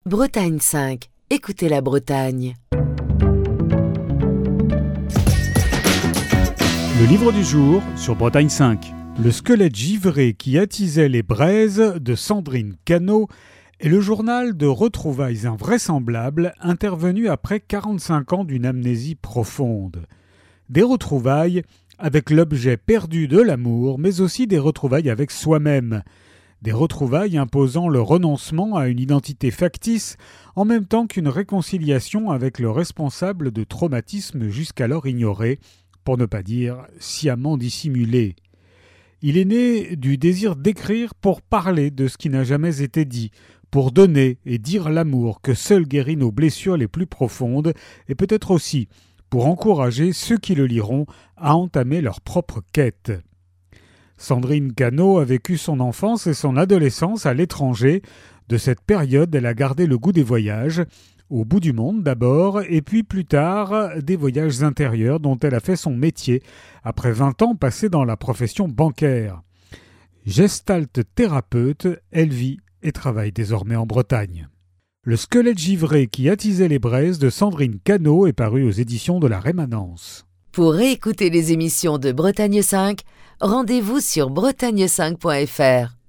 Bretagne 5. Écoutez la Bretagne. Le livre du jour sur Bretagne 5. Le squelette givré qui attisait les braises de Sandrine Cano est le journal de retrouvailles invraisemblables intervenu après 45 ans d'une amnésie profonde. Des retrouvailles avec l'objet perdu de l'amour, mais aussi des retrouvailles avec soi-même. Des retrouvailles imposant le renoncement à une identité factice en même temps qu'une réconciliation avec le responsable de traumatismes jusqu'alors ignorés, pour ne pas dire sciemment dissimulés. Il est né du désir d'écrire pour parler de ce qui n'a jamais été dit, pour donner et dire l'amour que seul guérit nos blessures les plus profondes et peut-être aussi pour encourager ceux qui le liront à entamer leur propre quête. Sandrine Cano a vécu son enfance et son adolescence à l'étranger. De cette période, elle a gardé le goût des voyages, au bout du monde d'abord, et puis plus tard, des voyages intérieurs dont elle a fait son métier, après 20 ans passés dans la profession bancaire. Gestalt thérapeute, elle vit et travaille désormais en Bretagne. Le squelette givré qui attisait les braises de Sandrine Cano est paru aux éditions de la Rémanence. Pour réécouter les émissions de Bretagne 5, rendez-vous sur bretagne5.fr.